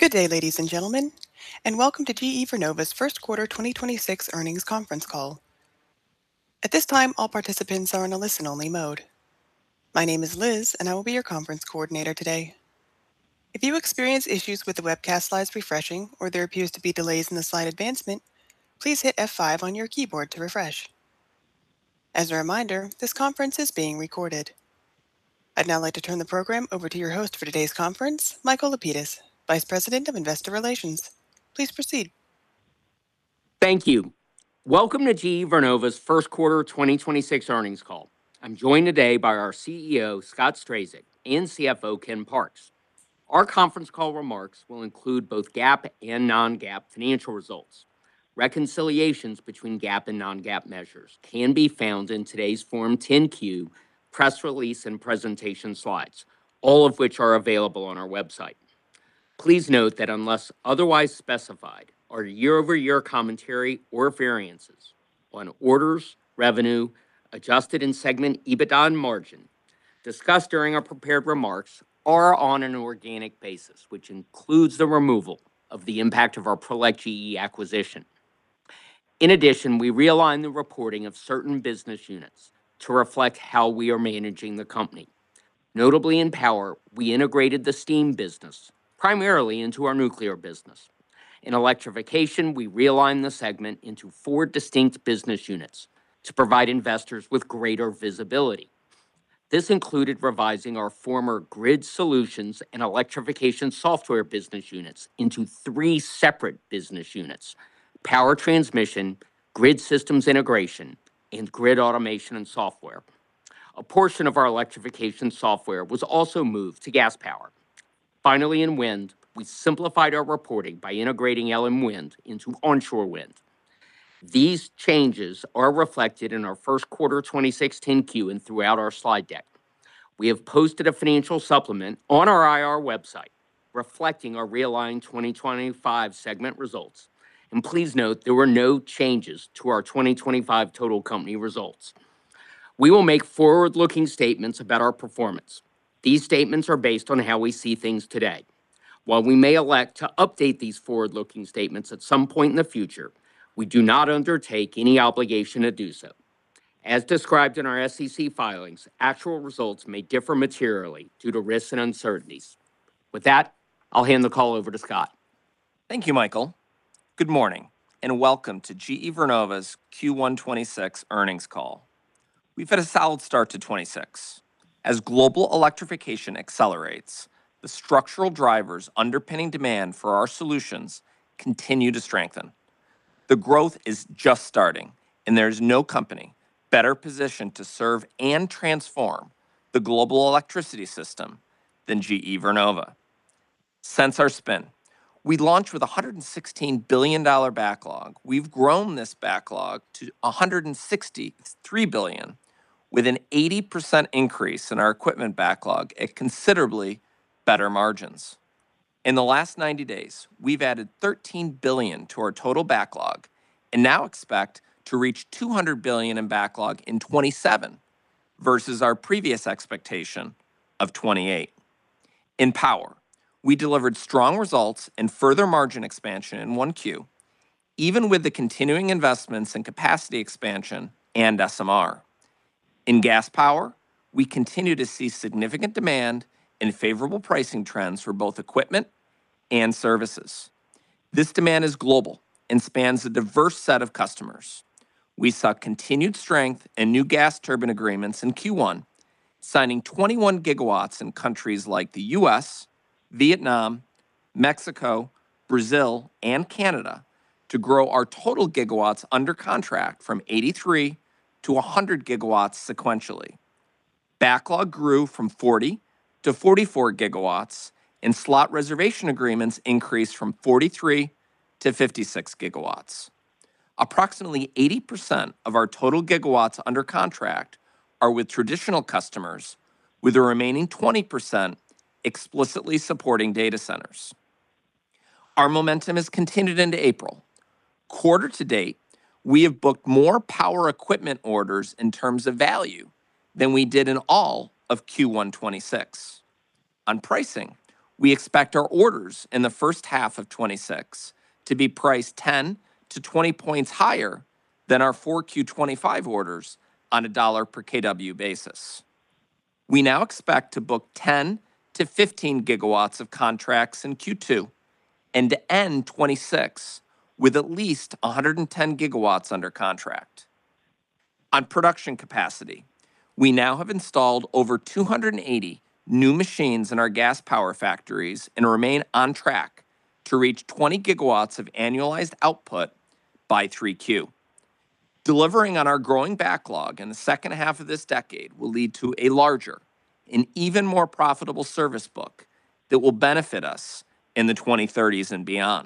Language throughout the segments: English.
Good day, ladies and gentlemen, and welcome to GE Vernova's first quarter 2026 earnings conference call. At this time, all participants are in a listen-only mode. My name is Liz, and I will be your conference coordinator today. If you experience issues with the webcast slides refreshing or there appears to be delays in the slide advancement, please hit F5 on your keyboard to refresh. As a reminder, this conference is being recorded. I'd now like to turn the program over to your host for today's conference, Michael Lapidus, Vice President of Investor Relations. Please proceed. Thank you. Welcome to GE Vernova's first quarter 2026 earnings call. I'm joined today by our CEO, Scott Strazik, and CFO, Ken Parks. Our conference call remarks will include both GAAP and non-GAAP financial results. Reconciliations between GAAP and non-GAAP measures can be found in today's Form 10-Q, press release, and presentation slides, all of which are available on our website. Please note that unless otherwise specified, our year-over-year commentary or variances on orders, revenue, adjusted and segment EBITDA and margin discussed during our prepared remarks are on an organic basis, which includes the removal of the impact of our Prolec GE acquisition. In addition, we realigned the reporting of certain business units to reflect how we are managing the company. Notably in Power, we integrated the steam business primarily into our nuclear business. In Electrification, we realigned the segment into 4 distinct business units to provide investors with greater visibility. This included revising our former Grid Solutions and Electrification Software business units into 3 separate business units: Power Transmission, Grid Systems Integration, and Grid Automation and Software. A portion of our Electrification Software was also moved to Gas Power. Finally, in Wind, we simplified our reporting by integrating LM Wind into Onshore Wind. These changes are reflected in our first quarter 2026 10-Q and throughout our slide deck. We have posted a financial supplement on our IR website reflecting our realigned 2025 segment results. And please note there were no changes to our 2025 total company results. We will make forward-looking statements about our performance. These statements are based on how we see things today. While we may elect to update these forward-looking statements at some point in the future, we do not undertake any obligation to do so. As described in our SEC filings, actual results may differ materially due to risks and uncertainties. With that, I'll hand the call over to Scott. Thank you, Michael. Good morning, and welcome to GE Vernova's Q1 26 earnings call. We've had a solid start to 26. As global electrification accelerates, the structural drivers underpinning demand for our solutions continue to strengthen. The growth is just starting, and there is no company better positioned to serve and transform the global electricity system than GE Vernova. Since our spin, we launched with a $116 billion backlog. We've grown this backlog to $163 billion, with an 80% increase in our equipment backlog at considerably better margins. In the last 90 days, we've added $13 billion to our total backlog and now expect to reach $200 billion in backlog in 27 versus our previous expectation of 28. In Power, we delivered strong results and further margin expansion in 1Q, even with the continuing investments in capacity expansion and SMR. In Gas Power, we continue to see significant demand and favorable pricing trends for both equipment and services. This demand is global and spans a diverse set of customers. We saw continued strength in new gas turbine agreements in Q1, signing 21 gigawatts in countries like the US, Vietnam, Mexico, Brazil, and Canada to grow our total gigawatts under contract from 83 to 100 gigawatts sequentially. Backlog grew from 40 to 44 gigawatts, and slot reservation agreements increased from 43 to 56 gigawatts. Approximately 80% of our total gigawatts under contract are with traditional customers, with the remaining 20% explicitly supporting data centers. Our momentum has continued into April. Quarter to date, we have booked more power equipment orders in terms of value than we did in all of Q1 26. On pricing, We expect our orders in the first half of 26 to be priced 10 to 20 points higher than our 4Q25 orders on a dollar per kW basis. We now expect to book 10 to 15 gigawatts of contracts in Q2 and to end 26 with at least 110 gigawatts under contract. On production capacity, we now have installed over 280 new machines in our gas power factories and remain on track to reach 20 gigawatts of annualized output by 3Q. Delivering on our growing backlog in the second half of this decade will lead to a larger and even more profitable service book that will benefit us in the 2030s and beyond.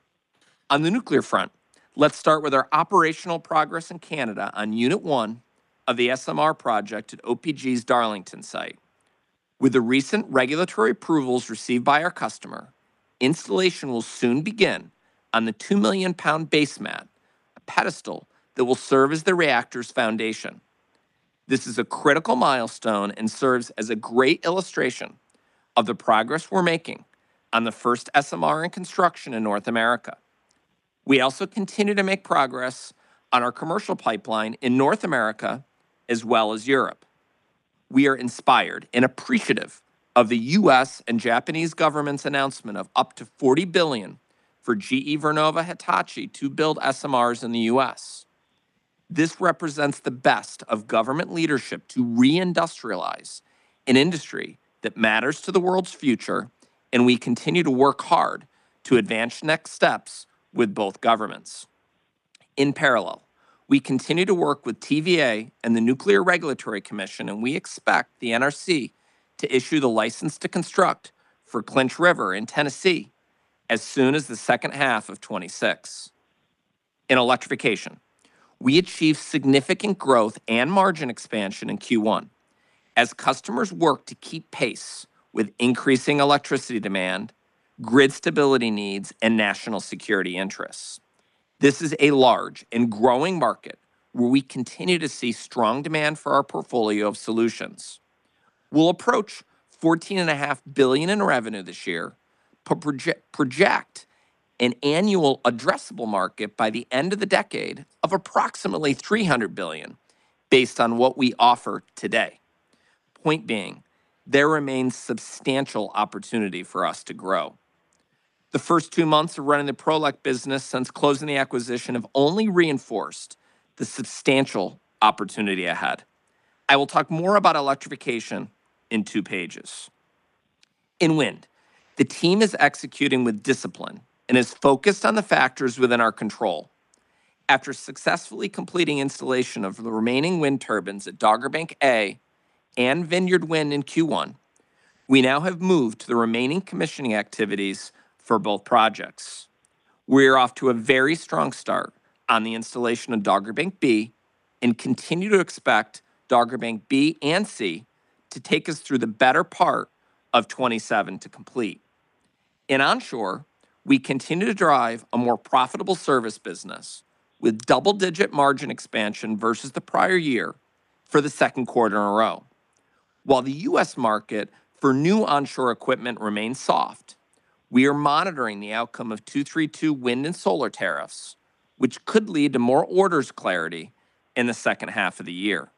On the nuclear front, let's start with our operational progress in Canada on Unit 1 of the SMR project at OPG's Darlington site. With the recent regulatory approvals received by our customer, installation will soon begin on the 2 million pound base mat, a pedestal that will serve as the reactor's foundation. This is a critical milestone and serves as a great illustration of the progress we're making on the first SMR in construction in North America. We also continue to make progress on our commercial pipeline in North America as well as Europe. We are inspired and appreciative of the US and Japanese government's announcement of up to $40 billion for GE Vernova Hitachi to build SMRs in the US. This represents the best of government leadership to reindustrialize an industry that matters to the world's future, and we continue to work hard to advance next steps with both governments. In parallel, we continue to work with TVA and the Nuclear Regulatory Commission, and we expect the NRC to issue the license to construct for Clinch River in Tennessee as soon as the second half of 26. In electrification, we achieved significant growth and margin expansion in Q1 as customers work to keep pace with increasing electricity demand, grid stability needs, and national security interests. This is a large and growing market where we continue to see strong demand for our portfolio of solutions. We'll approach $14.5 billion in revenue this year, project an annual addressable market by the end of the decade of approximately $300 billion based on what we offer today. Point being, there remains substantial opportunity for us to grow. The first 2 months of running the Prolec business since closing the acquisition have only reinforced the substantial opportunity ahead. I will talk more about electrification in 2 pages. In wind, the team is executing with discipline and is focused on the factors within our control. After successfully completing installation of the remaining wind turbines at Dogger Bank A and Vineyard Wind in Q1, we now have moved to the remaining commissioning activities for both projects. We are off to a very strong start on the installation of Dogger Bank B and continue to expect Dogger Bank B and C to take us through the better part of 27 to complete. In onshore, we continue to drive a more profitable service business with double-digit margin expansion versus the prior year for the second quarter in a row. While the U.S. market for new onshore equipment remains soft, we are monitoring the outcome of 232 wind and solar tariffs, which could lead to more orders clarity in the second half of the year.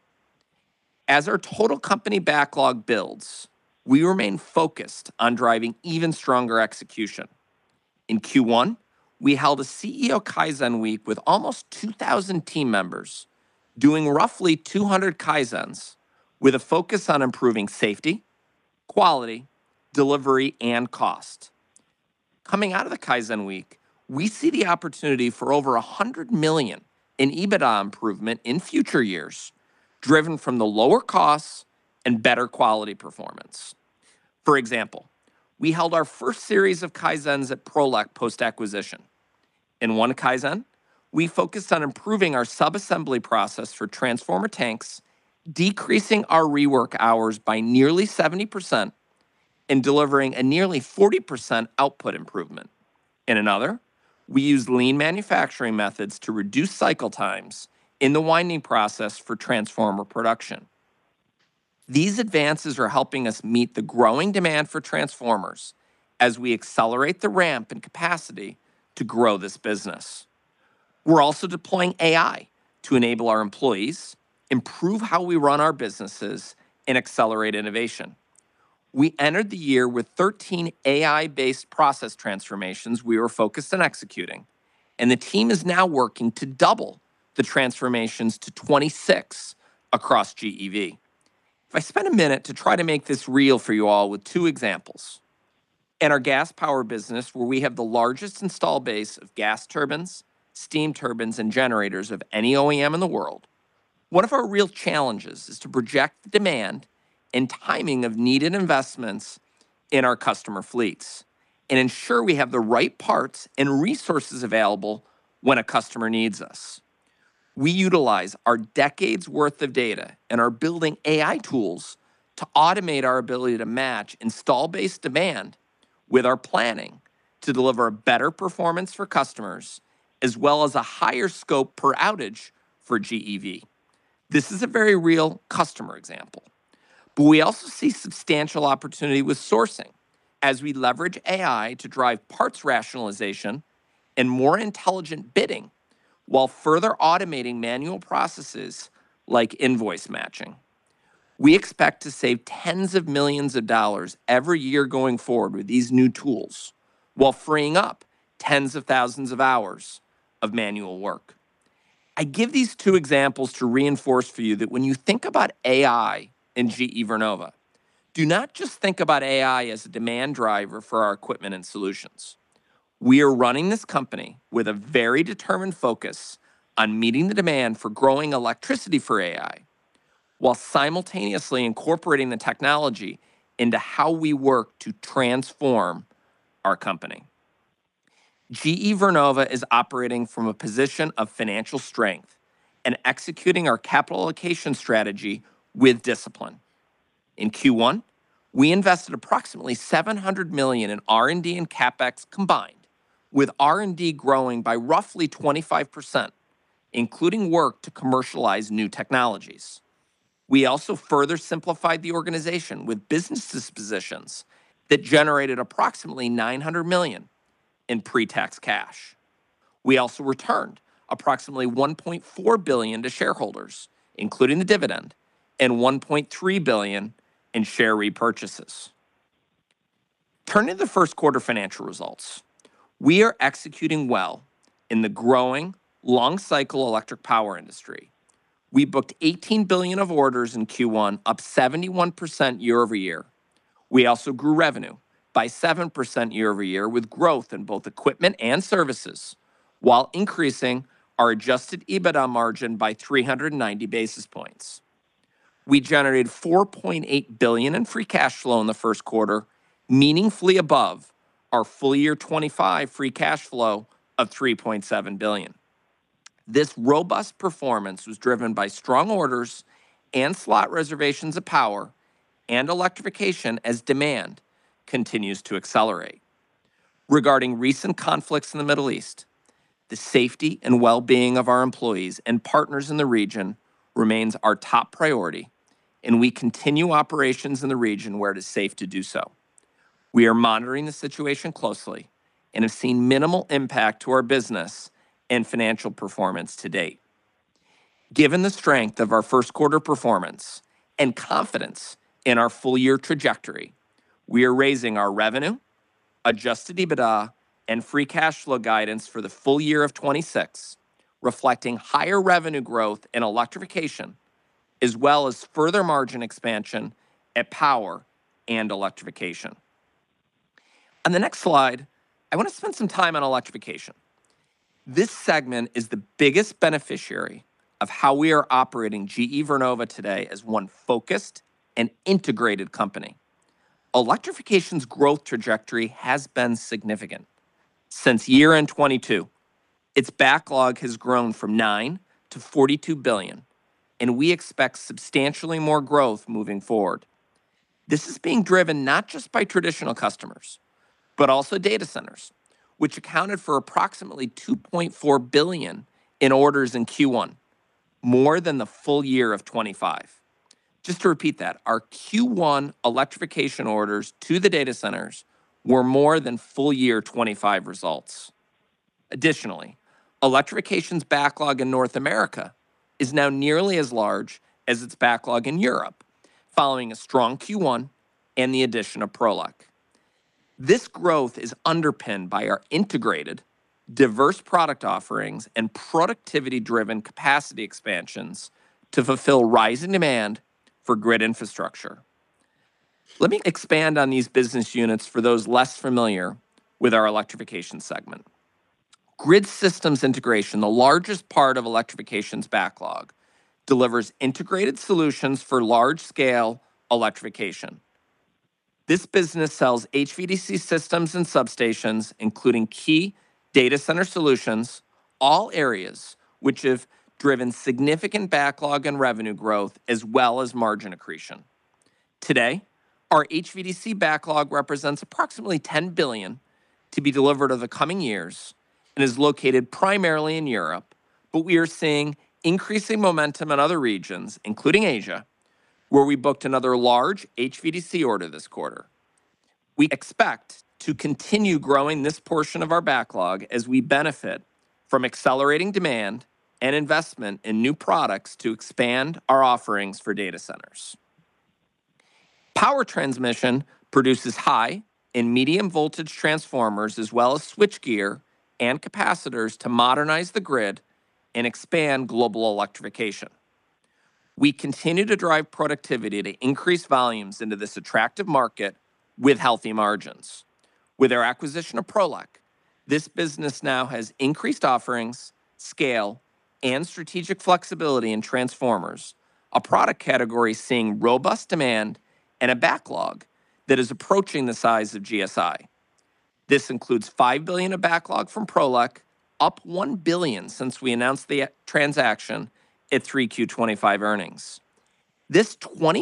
As our total company backlog builds, we remain focused on driving even stronger execution. In Q1, we held a CEO Kaizen week with almost 2,000 team members, doing roughly 200 Kaizens with a focus on improving safety, quality, delivery, and cost. Coming out of the Kaizen week, we see the opportunity for over $100 million in EBITDA improvement in future years, driven from the lower costs and better quality performance. For example, we held our first series of Kaizens at Prolec post-acquisition. In one Kaizen, we focused on improving our sub-assembly process for transformer tanks, decreasing our rework hours by nearly 70%, and delivering a nearly 40% output improvement. In another, we used lean manufacturing methods to reduce cycle times in the winding process for transformer production. These advances are helping us meet the growing demand for transformers as we accelerate the ramp and capacity to grow this business. We're also deploying AI to enable our employees, improve how we run our businesses, and accelerate innovation. We entered the year with 13 AI-based process transformations we were focused on executing, and the team is now working to double the transformations to 26 across GEV. If I spend a minute to try to make this real for you all with two examples. In our gas power business, where we have the largest install base of gas turbines, steam turbines, and generators of any OEM in the world, one of our real challenges is to project the demand and timing of needed investments in our customer fleets and ensure we have the right parts and resources available when a customer needs us. We utilize our decades worth of data and are building AI tools to automate our ability to match install-based demand with our planning to deliver a better performance for customers, as well as a higher scope per outage for GEV. This is a very real customer example. But we also see substantial opportunity with sourcing as we leverage AI to drive parts rationalization and more intelligent bidding while further automating manual processes like invoice matching. We expect to save tens of millions of dollars every year going forward with these new tools, while freeing up tens of thousands of hours of manual work. I give these two examples to reinforce for you that when you think about AI in GE Vernova, do not just think about AI as a demand driver for our equipment and solutions. We are running this company with a very determined focus on meeting the demand for growing electricity for AI, while simultaneously incorporating the technology into how we work to transform our company. GE Vernova is operating from a position of financial strength and executing our capital allocation strategy with discipline. In Q1, we invested approximately $700 million in R&D and CapEx combined, with R&D growing by roughly 25%, including work to commercialize new technologies. We also further simplified the organization with business dispositions that generated approximately $900 million in pre-tax cash. We also returned approximately $1.4 billion to shareholders, including the dividend, and $1.3 billion in share repurchases. Turning to the first quarter financial results, we are executing well in the growing, long-cycle electric power industry. We booked $18 billion of orders in Q1, up 71% year over year. We also grew revenue by 7% year over year, with growth in both equipment and services, while increasing our adjusted EBITDA margin by 390 basis points. We generated $4.8 billion in free cash flow in the first quarter, meaningfully above our full year 25 free cash flow of $3.7 billion. This robust performance was driven by strong orders and slot reservations of power and electrification as demand continues to accelerate. Regarding recent conflicts in the Middle East, the safety and well-being of our employees and partners in the region remains our top priority, and we continue operations in the region where it is safe to do so. We are monitoring the situation closely and have seen minimal impact to our business and financial performance to date. Given the strength of our first quarter performance and confidence in our full year trajectory, we are raising our revenue, adjusted EBITDA, and free cash flow guidance for the full year of 26, reflecting higher revenue growth in electrification, as well as further margin expansion at power and electrification. On the next slide, I want to spend some time on electrification. This segment is the biggest beneficiary of how we are operating GE Vernova today as one focused and integrated company. Electrification's growth trajectory has been significant. Since year-end 22, its backlog has grown from $9 to $42 billion, and we expect substantially more growth moving forward. This is being driven not just by traditional customers, but also data centers, which accounted for approximately $2.4 billion in orders in Q1, more than the full year of 25. Just to repeat that, our Q1 electrification orders to the data centers were more than full year 25 results. Additionally, electrification's backlog in North America is now nearly as large as its backlog in Europe, following a strong Q1 and the addition of Prolec. This growth is underpinned by our integrated, diverse product offerings and productivity-driven capacity expansions to fulfill rising demand for grid infrastructure. Let me expand on these business units for those less familiar with our electrification segment. Grid systems integration, the largest part of electrification's backlog, delivers integrated solutions for large-scale electrification. This business sells HVDC systems and substations, including key data center solutions, all areas which have driven significant backlog and revenue growth as well as margin accretion. Today, our HVDC backlog represents approximately $10 billion to be delivered over the coming years and is located primarily in Europe, but we are seeing increasing momentum in other regions, including Asia, where we booked another large HVDC order this quarter. We expect to continue growing this portion of our backlog as we benefit from accelerating demand and investment in new products to expand our offerings for data centers. Power transmission produces high and medium voltage transformers as well as switchgear and capacitors to modernize the grid and expand global electrification. We continue to drive productivity to increase volumes into this attractive market with healthy margins. With our acquisition of Prolec, this business now has increased offerings, scale, and strategic flexibility in transformers, a product category seeing robust demand and a backlog that is approaching the size of GSI. This includes $5 billion of backlog from Prolec, up $1 billion since we announced the transaction at 3Q25 earnings. This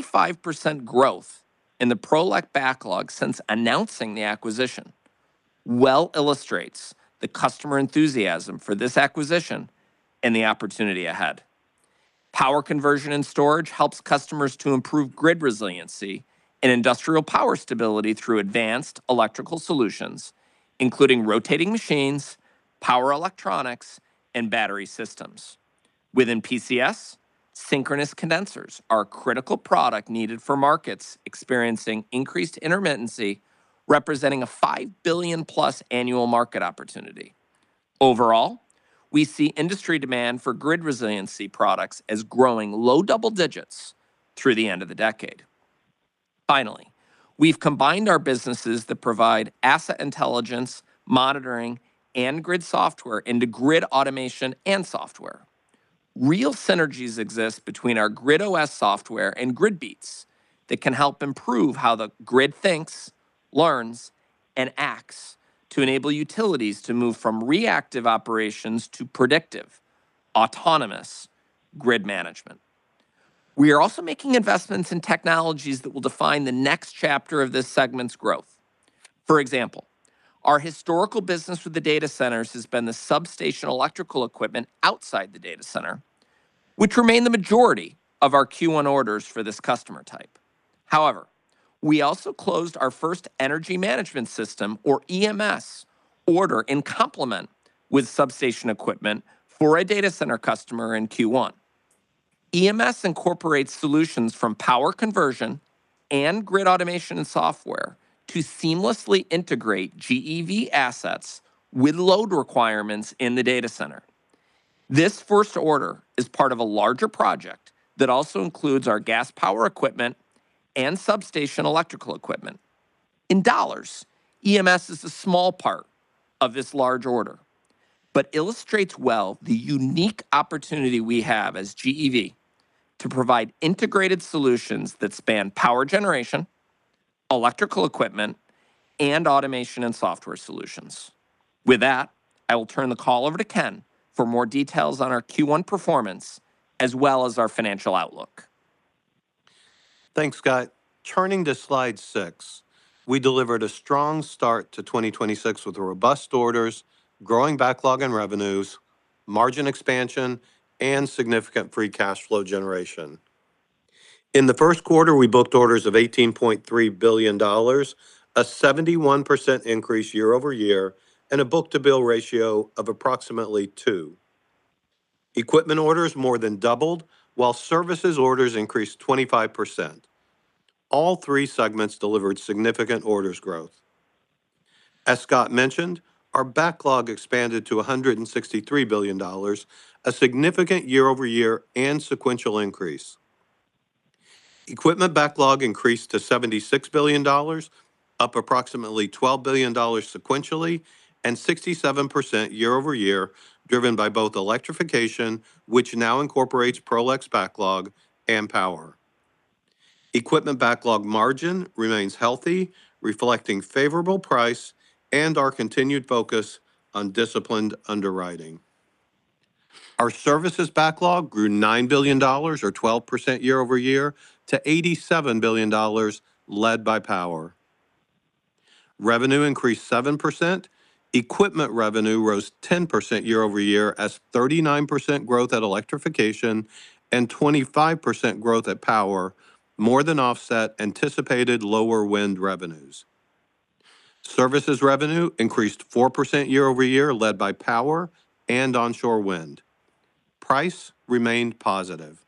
25% growth in the Prolec backlog since announcing the acquisition well illustrates the customer enthusiasm for this acquisition and the opportunity ahead. Power conversion and storage helps customers to improve grid resiliency and industrial power stability through advanced electrical solutions, including rotating machines, power electronics, and battery systems. Within PCS, synchronous condensers are a critical product needed for markets experiencing increased intermittency, representing a $5 billion plus annual market opportunity. Overall, we see industry demand for grid resiliency products as growing low double digits through the end of the decade. Finally, we've combined our businesses that provide asset intelligence, monitoring, and grid software into grid automation and software. Real synergies exist between our GridOS software and GridBeats that can help improve how the grid thinks, learns, and acts to enable utilities to move from reactive operations to predictive, autonomous grid management. We are also making investments in technologies that will define the next chapter of this segment's growth. For example, our historical business with the data centers has been the substation electrical equipment outside the data center, which remain the majority of our Q1 orders for this customer type. However, we also closed our first energy management system, or EMS, order in complement with substation equipment for a data center customer in Q1. EMS incorporates solutions from power conversion and grid automation and software to seamlessly integrate GEV assets with load requirements in the data center. This first order is part of a larger project that also includes our gas power equipment and substation electrical equipment. In dollars, EMS is a small part of this large order, but illustrates well the unique opportunity we have as GEV to provide integrated solutions that span power generation, electrical equipment, and automation and software solutions. With that, I will turn the call over to Ken for more details on our Q1 performance, as well as our financial outlook. Thanks, Scott. Turning to slide 6, we delivered a strong start to 2026 with robust orders, growing backlog and revenues, margin expansion, and significant free cash flow generation. In the first quarter, we booked orders of $18.3 billion, a a 71% increase year over year, and a book-to-bill ratio of approximately 2. Equipment orders more than doubled, while services orders increased 25%. All three segments delivered significant orders growth. As Scott mentioned, our backlog expanded to $163 billion, a significant year-over-year and sequential increase. Equipment backlog increased to $76 billion, up approximately $12 billion sequentially, and 67% year-over-year, driven by both electrification, which now incorporates Prolec backlog, and power. Equipment backlog margin remains healthy, reflecting favorable price and our continued focus on disciplined underwriting. Our services backlog grew $9 billion, or 12% year over year, to $87 billion, led by power. Revenue increased 7%. Equipment revenue rose 10% year over year as 39% growth at electrification and 25% growth at power more than offset anticipated lower wind revenues. Services revenue increased 4% year over year, led by power and onshore wind. Price remained positive.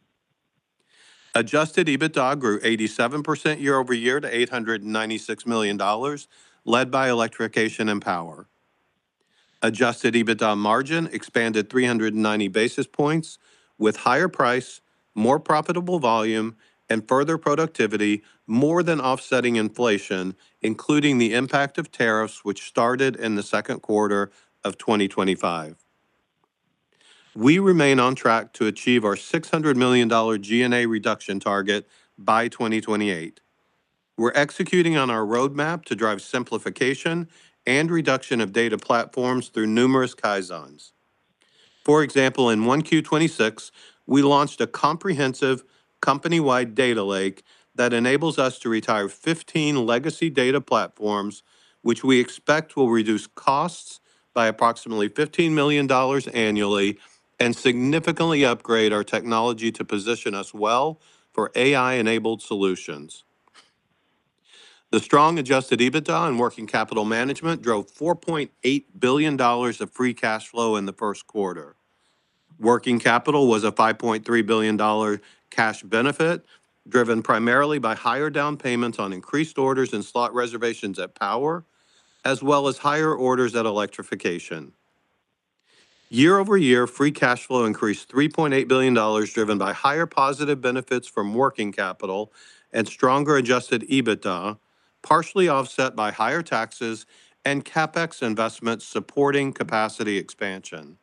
Adjusted EBITDA grew 87% year over year to $896 million, led by electrification and power. Adjusted EBITDA margin expanded 390 basis points with higher price, more profitable volume, and further productivity more than offsetting inflation, including the impact of tariffs, which started in the second quarter of 2025. We remain on track to achieve our $600 million G&A reduction target by 2028. We're executing on our roadmap to drive simplification and reduction of data platforms through numerous Kaizens. For example, in 1Q26, we launched a comprehensive company-wide data lake that enables us to retire 15 legacy data platforms, which we expect will reduce costs by approximately $15 million annually and significantly upgrade our technology to position us well for AI-enabled solutions. The strong adjusted EBITDA and working capital management drove $4.8 billion of free cash flow in the first quarter. Working capital was a $5.3 billion cash benefit, driven primarily by higher down payments on increased orders and slot reservations at power, as well as higher orders at electrification. Year over year, free cash flow increased $3.8 billion, driven by higher positive benefits from working capital and stronger adjusted EBITDA, partially offset by higher taxes and CapEx investments supporting capacity expansion.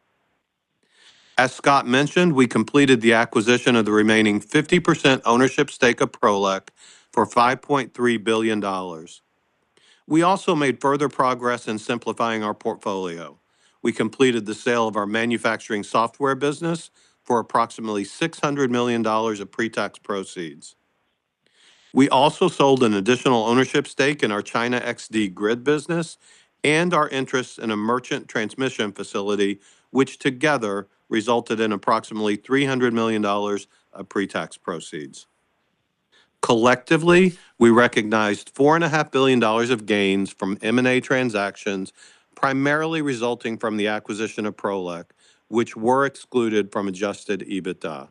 As Scott mentioned, we completed the acquisition of the remaining 50% ownership stake of Prolec for $5.3 billion. We also made further progress in simplifying our portfolio. We completed the sale of our manufacturing software business for approximately $600 million of pre-tax proceeds. We also sold an additional ownership stake in our China XD grid business and our interests in a merchant transmission facility, which together resulted in approximately $300 million of pre-tax proceeds. Collectively, we recognized $4.5 billion of gains from M&A transactions, primarily resulting from the acquisition of Prolec, which were excluded from adjusted EBITDA.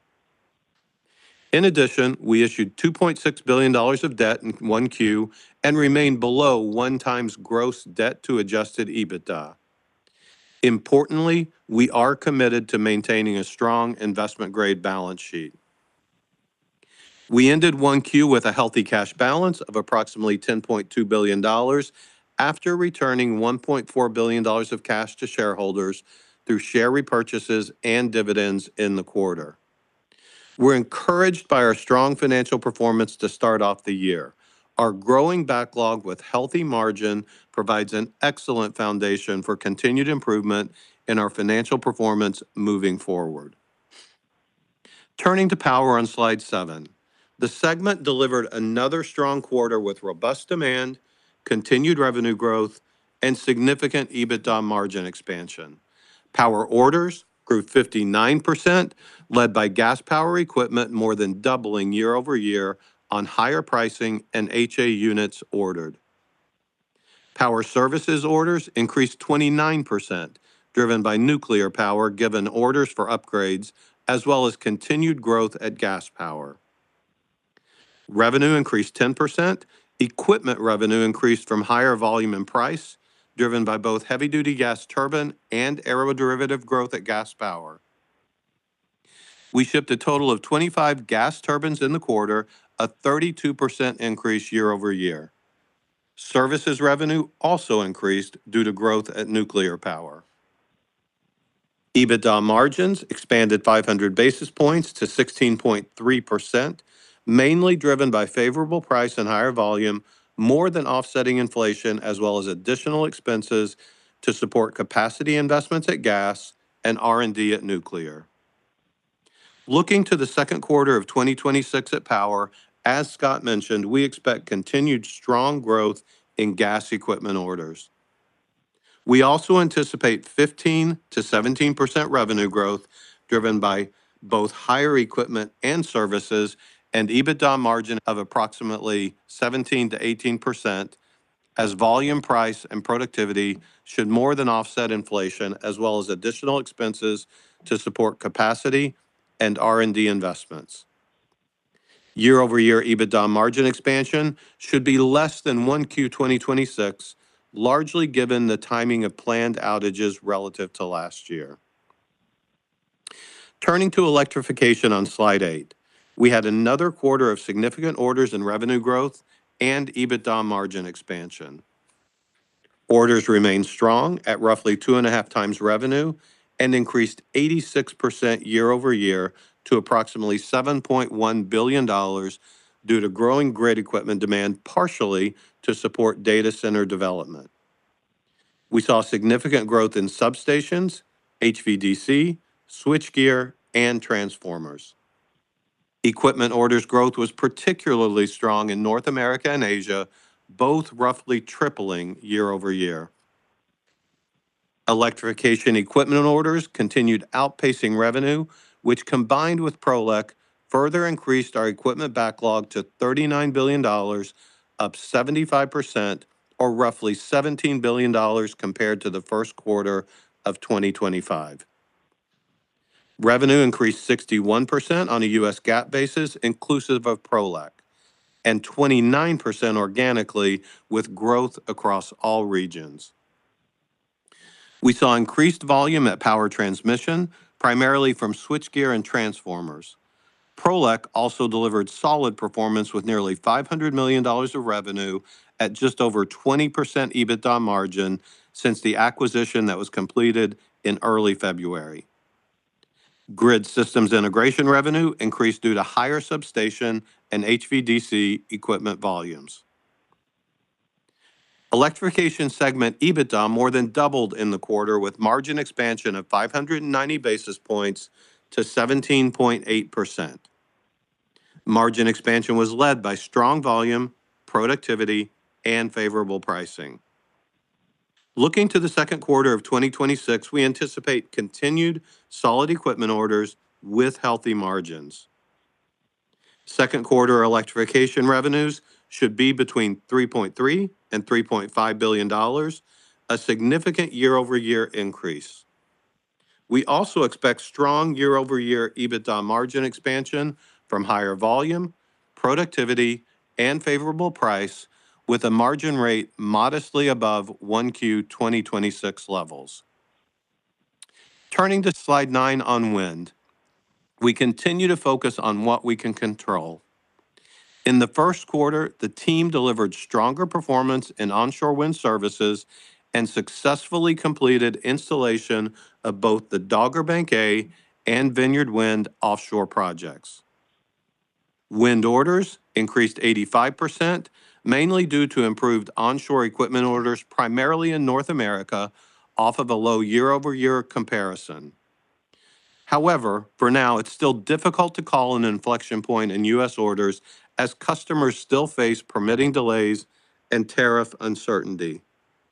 In addition, we issued $2.6 billion of debt in 1Q and remained below 1 times gross debt to adjusted EBITDA. Importantly, we are committed to maintaining a strong investment-grade balance sheet. We ended 1Q with a healthy cash balance of approximately $10.2 billion after returning $1.4 billion of cash to shareholders through share repurchases and dividends in the quarter. We're encouraged by our strong financial performance to start off the year. Our growing backlog with healthy margin provides an excellent foundation for continued improvement in our financial performance moving forward. Turning to power on slide 7, the segment delivered another strong quarter with robust demand, continued revenue growth, and significant EBITDA margin expansion. Power orders grew 59%, led by gas power equipment more than doubling year over year on higher pricing and HA units ordered. Power services orders increased 29%, driven by nuclear power given orders for upgrades, as well as continued growth at gas power. Revenue increased 10%. Equipment revenue increased from higher volume and price, driven by both heavy-duty gas turbine and aeroderivative growth at gas power. We shipped a total of 25 gas turbines in the quarter, a 32% increase year over year. Services revenue also increased due to growth at nuclear power. EBITDA margins expanded 500 basis points to 16.3%, mainly driven by favorable price and higher volume, more than offsetting inflation, as well as additional expenses to support capacity investments at gas and R&D at nuclear. Looking to the second quarter of 2026 at Power, as Scott mentioned, we expect continued strong growth in gas equipment orders. We also anticipate 15 to 17% revenue growth, driven by both higher equipment and services, and EBITDA margin of approximately 17 to 18%, as volume, price, and productivity should more than offset inflation, as well as additional expenses to support capacity and R&D investments. Year-over-year EBITDA margin expansion should be less than 1Q 2026, largely given the timing of planned outages relative to last year. Turning to electrification on slide 8, we had another quarter of significant orders and revenue growth and EBITDA margin expansion. Orders remained strong at roughly 2.5 times revenue and increased 86% year over year to approximately $7.1 billion due to growing grid equipment demand, partially to support data center development. We saw significant growth in substations, HVDC, switchgear, and transformers. Equipment orders growth was particularly strong in North America and Asia, both roughly tripling year over year. Electrification equipment orders continued outpacing revenue, which combined with Prolec further increased our equipment backlog to $39 billion, up 75%, or roughly $17 billion compared to the first quarter of 2025. Revenue increased 61% on a U.S. GAAP basis, inclusive of Prolec, and 29% organically, with growth across all regions. We saw increased volume at power transmission, primarily from switchgear and transformers. Prolec also delivered solid performance with nearly $500 million of revenue at just over 20% EBITDA margin since the acquisition that was completed in early February. Grid systems integration revenue increased due to higher substation and HVDC equipment volumes. Electrification segment EBITDA more than doubled in the quarter, with margin expansion of 590 basis points to 17.8%. Margin expansion was led by strong volume, productivity, and favorable pricing. Looking to the second quarter of 2026, we anticipate continued solid equipment orders with healthy margins. Second quarter electrification revenues should be between $3.3 and $3.5 billion, a significant year-over-year increase. We also expect strong year-over-year EBITDA margin expansion from higher volume, productivity, and favorable price, with a margin rate modestly above 1Q 2026 levels. Turning to slide 9 on wind, we continue to focus on what we can control. In the first quarter, the team delivered stronger performance in onshore wind services and successfully completed installation of both the Dogger Bank A and Vineyard Wind offshore projects. Wind orders increased 85%, mainly due to improved onshore equipment orders, primarily in North America, off of a low year-over-year comparison. However, for now, it's still difficult to call an inflection point in U.S. orders as customers still face permitting delays and tariff uncertainty.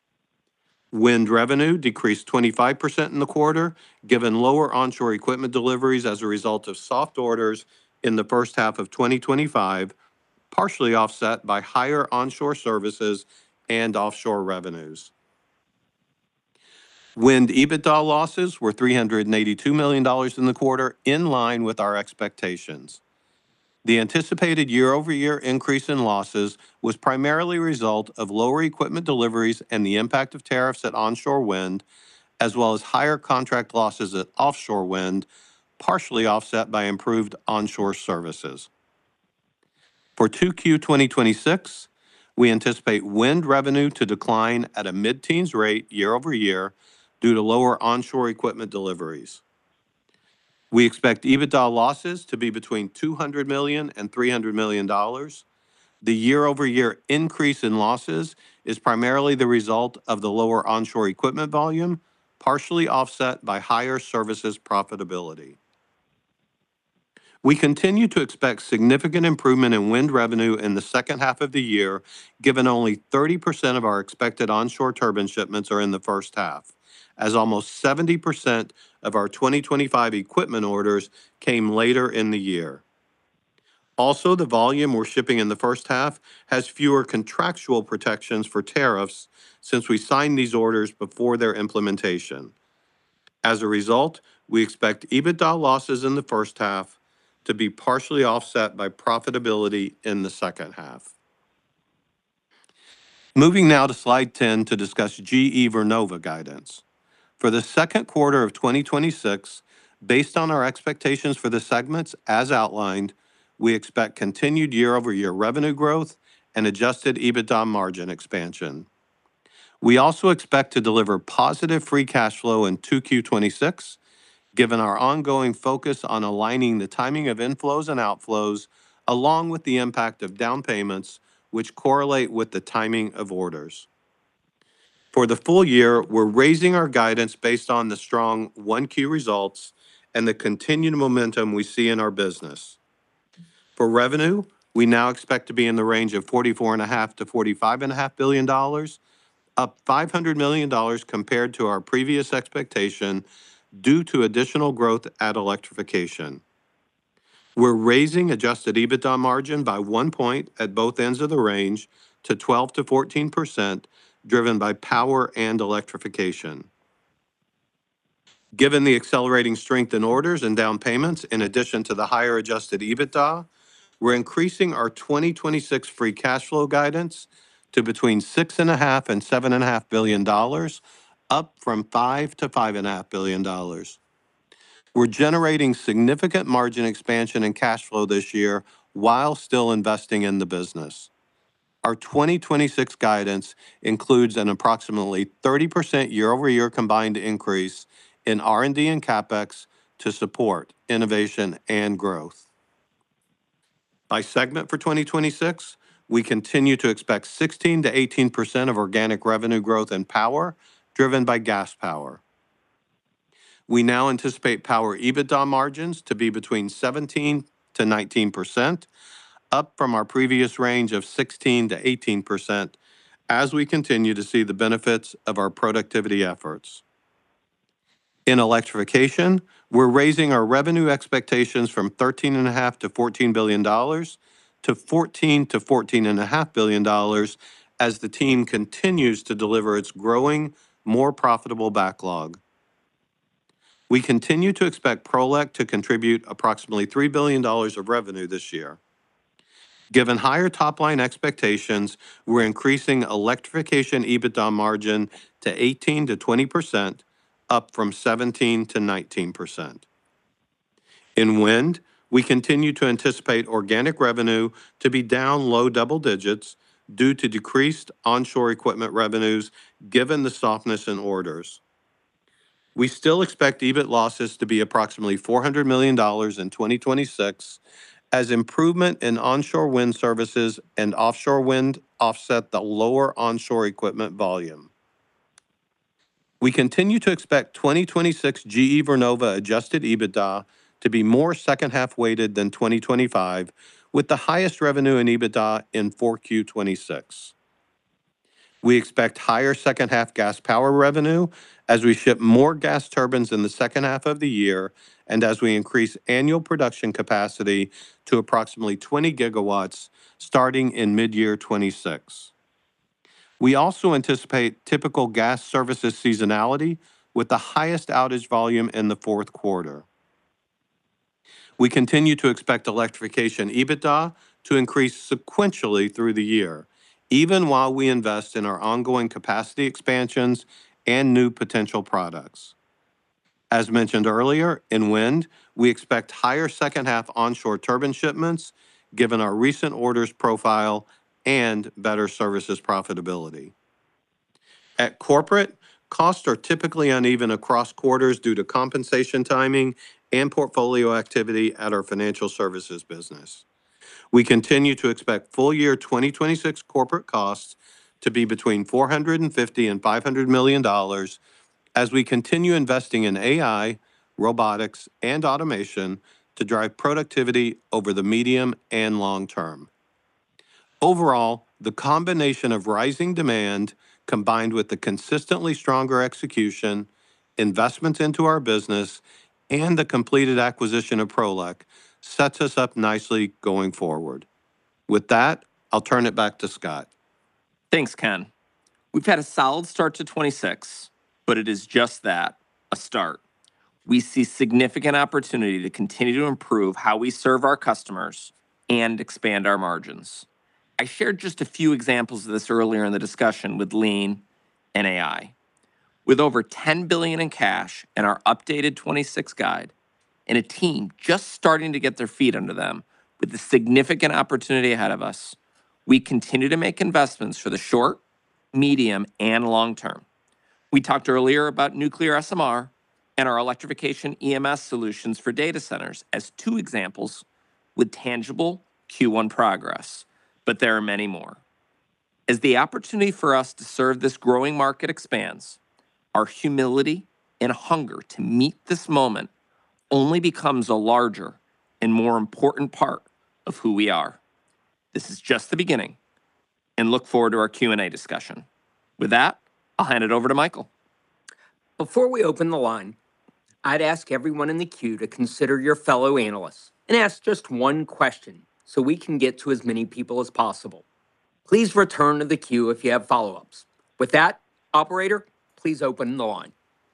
Wind revenue decreased 25% in the quarter, given lower onshore equipment deliveries as a result of soft orders in the first half of 2025, partially offset by higher onshore services and offshore revenues. Wind EBITDA losses were $382 million in the quarter, in line with our expectations. The anticipated year-over-year increase in losses was primarily a result of lower equipment deliveries and the impact of tariffs at onshore wind, as well as higher contract losses at offshore wind, partially offset by improved onshore services. For 2Q 2026, we anticipate wind revenue to decline at a mid-teens rate year-over-year due to lower onshore equipment deliveries. We expect EBITDA losses to be between $200 million and $300 million. The year-over-year increase in losses is primarily the result of the lower onshore equipment volume, partially offset by higher services profitability. We continue to expect significant improvement in wind revenue in the second half of the year, given only 30% of our expected onshore turbine shipments are in the first half, as almost 70% of our 2025 equipment orders came later in the year. Also, the volume we're shipping in the first half has fewer contractual protections for tariffs since we signed these orders before their implementation. As a result, we expect EBITDA losses in the first half to be partially offset by profitability in the second half. Moving now to slide 10 to discuss GE Vernova guidance. For the second quarter of 2026, based on our expectations for the segments as outlined, we expect continued year-over-year revenue growth and adjusted EBITDA margin expansion. We also expect to deliver positive free cash flow in 2Q26, given our ongoing focus on aligning the timing of inflows and outflows, along with the impact of down payments, which correlate with the timing of orders. For the full year, we're raising our guidance based on the strong 1Q results and the continued momentum we see in our business. For revenue, we now expect to be in the range of $44.5 to $45.5 billion, up $500 million compared to our previous expectation due to additional growth at electrification. We're raising adjusted EBITDA margin by 1 point at both ends of the range to 12 to 14%, driven by power and electrification. Given the accelerating strength in orders and down payments, in addition to the higher adjusted EBITDA, we're increasing our 2026 free cash flow guidance to between $6.5 and $7.5 billion, up from $5 to $5.5 billion. We're generating significant margin expansion and cash flow this year while still investing in the business. Our 2026 guidance includes an approximately 30% year-over-year combined increase in R&D and CapEx to support innovation and growth. By segment for 2026, we continue to expect 16 to 18% of organic revenue growth in power, driven by gas power. We now anticipate power EBITDA margins to be between 17 to 19%, up from our previous range of 16 to 18%, as we continue to see the benefits of our productivity efforts. In electrification, we're raising our revenue expectations from $13.5 to $14 billion to $14 to $14.5 billion as the team continues to deliver its growing, more profitable backlog. We continue to expect Prolec to contribute approximately $3 billion of revenue this year. Given higher top-line expectations, we're increasing electrification EBITDA margin to 18 to 20%, up from 17 to 19%. In wind, we continue to anticipate organic revenue to be down low double digits due to decreased onshore equipment revenues given the softness in orders. We still expect EBIT losses to be approximately $400 million in 2026 as improvement in onshore wind services and offshore wind offset the lower onshore equipment volume. We continue to expect 2026 GE Vernova adjusted EBITDA to be more second-half weighted than 2025, with the highest revenue and EBITDA in 4Q26. We expect higher second-half gas power revenue as we ship more gas turbines in the second half of the year and as we increase annual production capacity to approximately 20 gigawatts starting in mid-year 26. We also anticipate typical gas services seasonality with the highest outage volume in the fourth quarter. We continue to expect electrification EBITDA to increase sequentially through the year, even while we invest in our ongoing capacity expansions and new potential products. As mentioned earlier, in wind, we expect higher second-half onshore turbine shipments given our recent orders profile and better services profitability. At corporate, costs are typically uneven across quarters due to compensation timing and portfolio activity at our financial services business. We continue to expect full-year 2026 corporate costs to be between $450 and $500 million as we continue investing in AI, robotics, and automation to drive productivity over the medium and long term. Overall, the combination of rising demand combined with the consistently stronger execution, investments into our business, and the completed acquisition of Prolec sets us up nicely going forward. With that, I'll turn it back to Scott. Thanks, Ken. We've had a solid start to 26, but it is just that, a start. We see significant opportunity to continue to improve how we serve our customers and expand our margins. I shared just a few examples of this earlier in the discussion with Lean and AI. With over $10 billion in cash and our updated 26 guide, and a team just starting to get their feet under them with the significant opportunity ahead of us, we continue to make investments for the short, medium, and long term. We talked earlier about nuclear SMR and our electrification EMS solutions for data centers as two examples with tangible Q1 progress, but there are many more. As the opportunity for us to serve this growing market expands, our humility and hunger to meet this moment only becomes a larger and more important part of who we are. This is just the beginning, and look forward to our Q&A discussion. With that, I'll hand it over to Michael. Before we open the line, I'd ask everyone in the queue to consider your fellow analysts and ask just one question so we can get to as many people as possible. Please return to the queue if you have follow-ups. With that, operator, please open the line.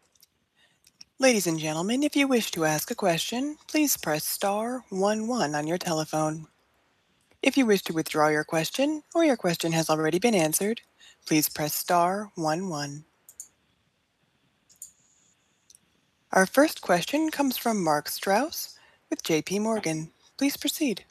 Ladies and gentlemen, if you wish to ask a question, please press star 11 on your telephone. If you wish to withdraw your question or your question has already been answered, please press star 11. Our first question comes from Mark Strauss with JP Morgan. Please proceed.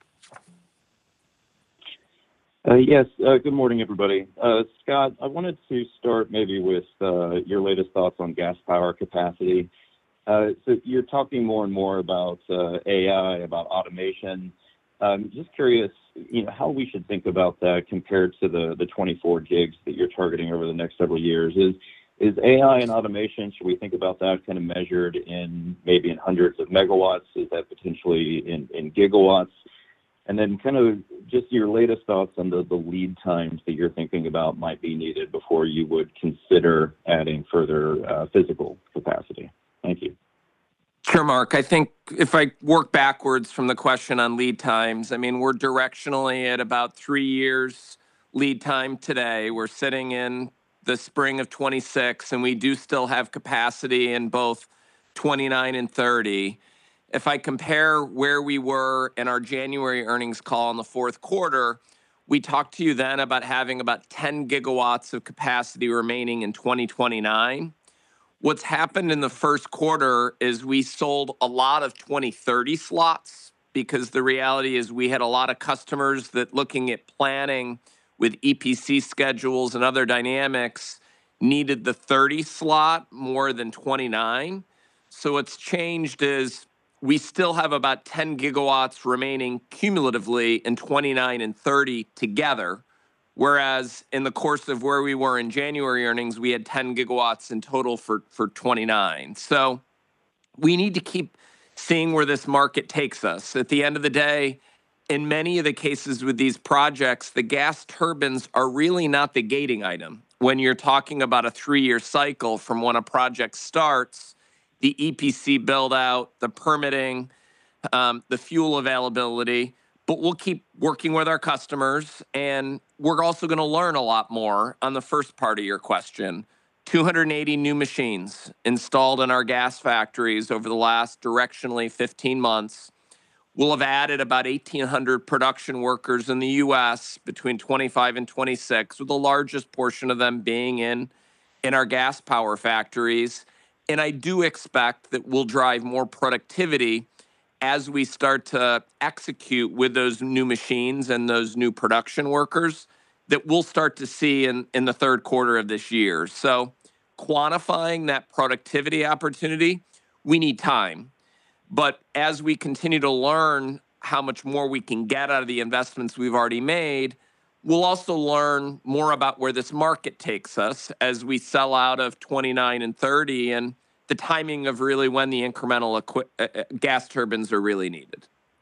Yes, good morning, everybody. Scott, I wanted to start maybe with your latest thoughts on gas power capacity. So you're talking more and more about AI, about automation. Just curious, how we should think about that compared to the 24 gigs that you're targeting over the next several years. Is AI and automation, should we think about that kind of measured in maybe in hundreds of megawatts? Is that potentially in gigawatts? And then kind of just your latest thoughts on the lead times that you're thinking about might be needed before you would consider adding further physical capacity. Thank you. Sure, Mark. I think if I work backwards from the question on lead times, we're directionally at about 3 years lead time today. We're sitting in the spring of 26, and we do still have capacity in both 29 and 30. If I compare where we were in our January earnings call in the fourth quarter, we talked to you then about having about 10 gigawatts of capacity remaining in 2029. What's happened in the first quarter is we sold a lot of 2030 slots because the reality is we had a lot of customers that looking at planning with EPC schedules and other dynamics needed the 30 slot more than 29. So what's changed is we still have about 10 gigawatts remaining cumulatively in 29 and 30 together, whereas in the course of where we were in January earnings, we had 10 gigawatts in total for 29. So we need to keep seeing where this market takes us. At the end of the day, in many of the cases with these projects, the gas turbines are really not the gating item. When you're talking about a 3-year cycle from when a project starts, the EPC build out, the permitting, the fuel availability, But we'll keep working with our customers, and we're also going to learn a lot more on the first part of your question. 280 new machines installed in our gas factories over the last directionally 15 months. We'll have added about 1,800 production workers in the U.S. between 25 and 26, with the largest portion of them being in our gas power factories. And I do expect that we'll drive more productivity as we start to execute with those new machines and those new production workers that we'll start to see in the third quarter of this year. So quantifying that productivity opportunity, we need time. But as we continue to learn how much more we can get out of the investments we've already made, we'll also learn more about where this market takes us as we sell out of 29 and 30 and the timing of really when the incremental gas turbines are really needed.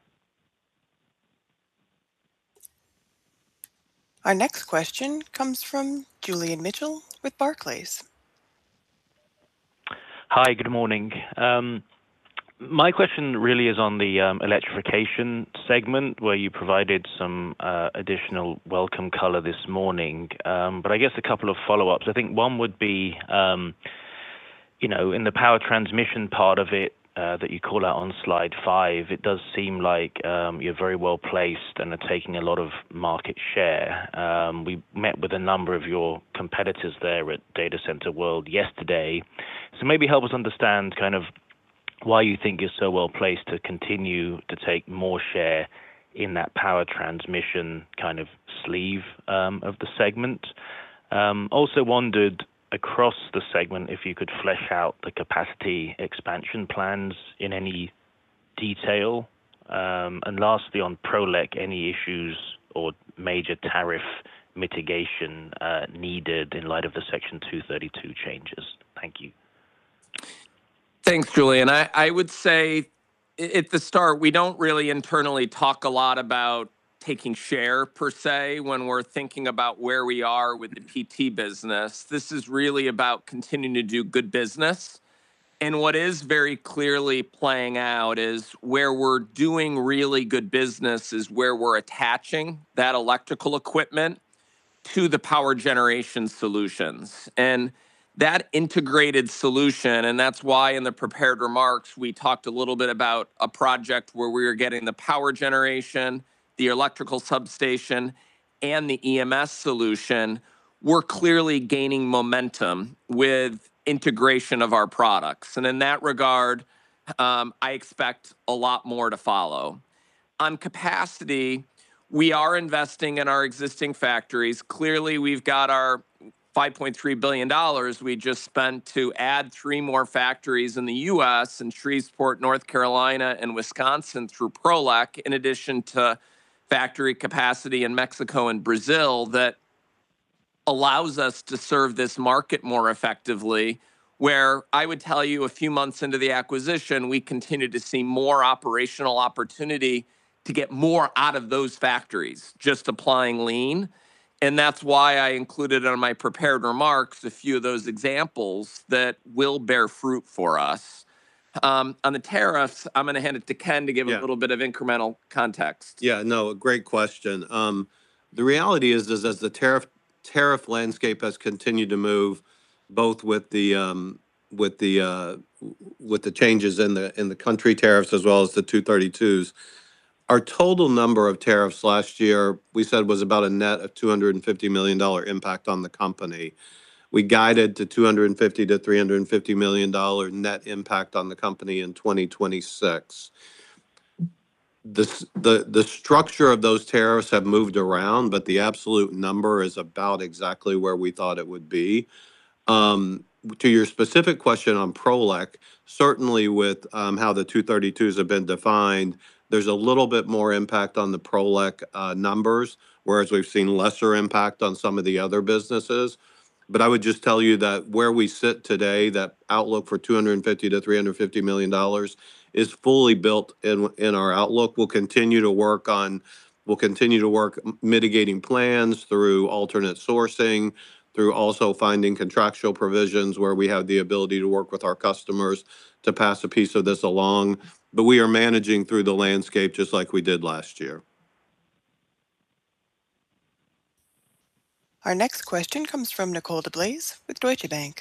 Our next question comes from Julian Mitchell with Barclays. Hi, good morning. My question really is on the electrification segment, where you provided some additional welcome color this morning. But I guess a couple of follow-ups. I think one would be, in the power transmission part of it that you call out on slide 5, it does seem like you're very well placed and are taking a lot of market share. We met with a number of your competitors there at Data Center World yesterday. So maybe help us understand kind of why you think you're so well placed to continue to take more share in that power transmission kind of sleeve of the segment. Also wondered across the segment if you could flesh out the capacity expansion plans in any detail. And lastly, on Prolec, any issues or major tariff mitigation needed in light of the Section 232 changes? Thank you. Thanks, Julian. I would say at the start, we don't really internally talk a lot about taking share per se when we're thinking about where we are with the PT business. This is really about continuing to do good business. And what is very clearly playing out is where we're doing really good business is where we're attaching that electrical equipment to the power generation solutions. And that integrated solution, and that's why in the prepared remarks, we talked a little bit about a project where we were getting the power generation, the electrical substation, and the EMS solution. We're clearly gaining momentum with integration of our products. And in that regard, I expect a lot more to follow. On capacity, we are investing in our existing factories. Clearly, we've got our $5.3 billion we just spent to add 3 more factories in the U.S. in Shreveport, North Carolina, and Wisconsin through Prolec, in addition to factory capacity in Mexico and Brazil that allows us to serve this market more effectively, where I would tell you a few months into the acquisition, we continue to see more operational opportunity to get more out of those factories, just applying lean. And that's why I included on my prepared remarks a few of those examples that will bear fruit for us. On the tariffs, I'm going to hand it to Ken to give a little bit of incremental context. Yeah, no, a great question. The reality is as the tariff landscape has continued to move, both with the changes in the country tariffs as well as the 232s. Our total number of tariffs last year, we said, was about a net of $250 million impact on the company. We guided to $250 to $350 million net impact on the company in 2026. The structure of those tariffs have moved around, but the absolute number is about exactly where we thought it would be. To your specific question on Prolec, certainly with how the 232s have been defined, there's a little bit more impact on the Prolec numbers, whereas we've seen lesser impact on some of the other businesses. But I would just tell you that where we sit today, that outlook for $250 to $350 million is fully built in our outlook. We'll continue to work mitigating plans through alternate sourcing, through also finding contractual provisions where we have the ability to work with our customers to pass a piece of this along. But we are managing through the landscape just like we did last year. Our next question comes from Nicole DeBlase with Deutsche Bank.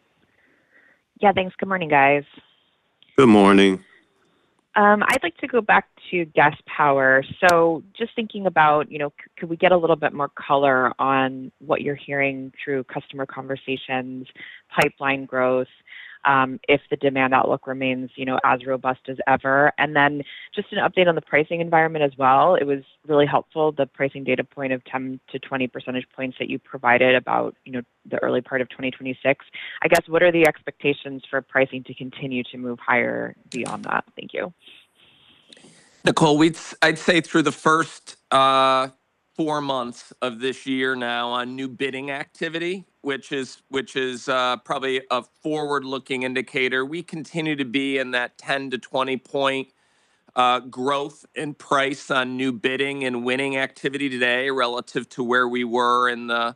Yeah, thanks. Good morning, guys. Good morning. I'd like to go back to gas power. So just thinking about, could we get a little bit more color on what you're hearing through customer conversations, pipeline growth, if the demand outlook remains, as robust as ever? And then just an update on the pricing environment as well. It was really helpful, the pricing data point of 10 to 20 percentage points that you provided about, the early part of 2026. I guess, what are the expectations for pricing to continue to move higher beyond that? Thank you. Nicole, I'd say through the first 4 months of this year now on new bidding activity, which is probably a forward-looking indicator, we continue to be in that 10 to 20 point growth in price on new bidding and winning activity today relative to where we were in the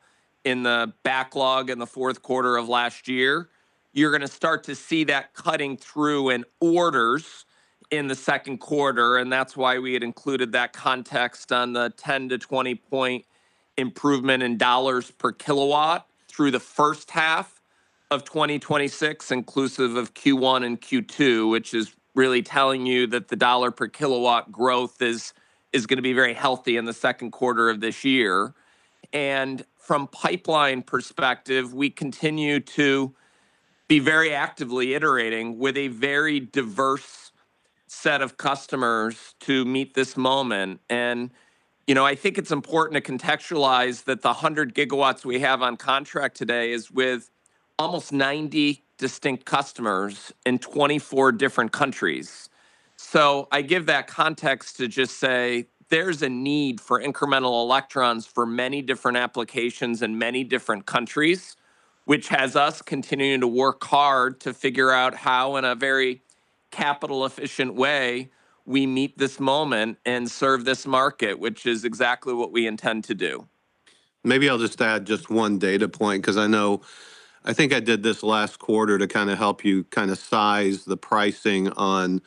backlog in the fourth quarter of last year. You're going to start to see that cutting through in orders in the second quarter, and that's why we had included that context on the 10 to 20 point improvement in dollars per kilowatt through the first half of 2026, inclusive of Q1 and Q2, which is really telling you that the dollar per kilowatt growth is going to be very healthy in the second quarter of this year. And from pipeline perspective, we continue to be very actively iterating with a very diverse set of customers to meet this moment. And, I think it's important to contextualize that the 100 gigawatts we have on contract today is with almost 90 distinct customers in 24 different countries. So I give that context to just say there's a need for incremental electrons for many different applications in many different countries, which has us continuing to work hard to figure out how, in a very capital efficient way, we meet this moment and serve this market, which is exactly what we intend to do. Maybe I'll just add just one data point, because I think I did this last quarter to kind of help you kind of size the pricing on